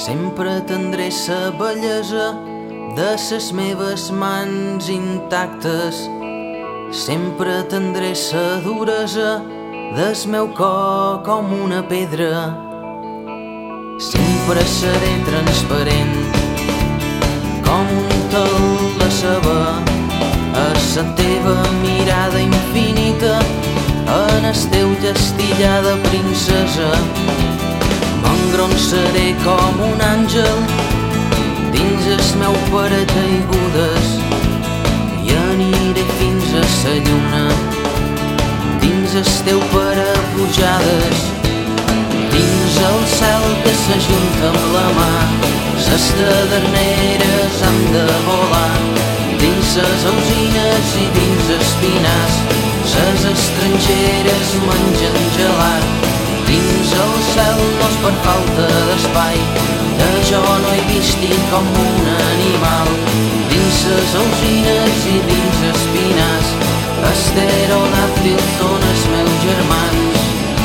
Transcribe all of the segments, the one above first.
Sempre tindré sa bellesa de ses meves mans intactes. Sempre tindré sa duresa del meu cor com una pedra. Sempre seré transparent com un tel de saber a la teva mirada infinita, en el teu gestillar de princesa. M'engronseré com un àngel dins el meu paracaigudes i aniré fins a la lluna dins el teu parapujades. Dins el cel que s'ajunta amb la mà, ses taverneres han de volar. Dins ses alzines i dins els pinars, ses estrangeres mengen gelat. Dins el cel no és per falta d'espai, que jo no he vist com un animal. Dins ses alzines i dins els pinars, els pterodàctils són els meus germans.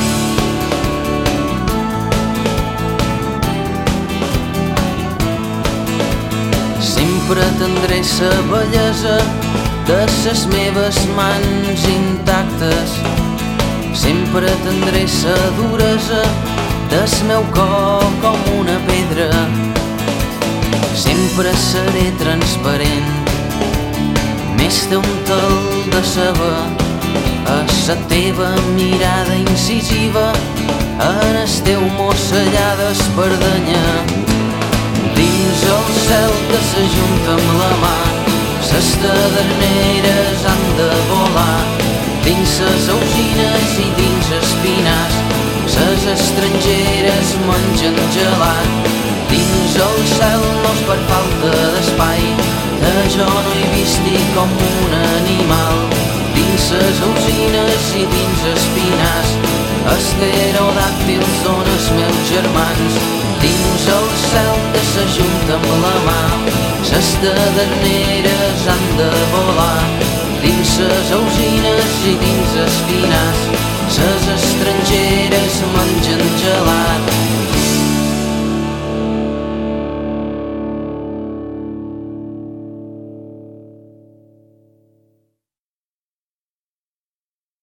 Sempre tindré sa bellesa de ses meves mans intactes. Sempre tindré sa duresa del meu cor com una pedra. Sempre seré transparent, més d'un tel de saber, a la teva mirada incisiva, en el teu mossellà d'espardenya. Dins el cel que s'ajunta amb la mà, ses taverneres han de volar. Dins ses alzines i dins els pinars, ses estrangeres mengen gelat. Dins el cel no és per falta d'espai, que jo no he vist com un animal. Dins ses alzines i dins els pinars, els pterodàctils són els meus germans. Dins el cel que s'ajunta amb la mà, ses taverneres han de volar. Dins ses alzines i dins els pinars, ses